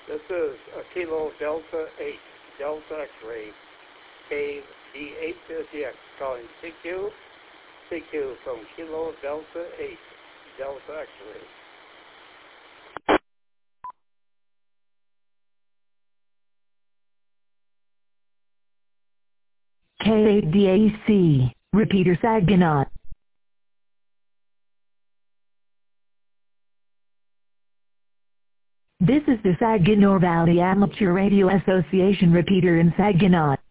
This is a Kilo Delta 8, Delta X-ray, KD850X, calling CQ, CQ from Kilo Delta 8, Delta X-ray. K8DAC, repeater Saginaw. This is the Saginaw Valley Amateur Radio Association repeater in Saginaw.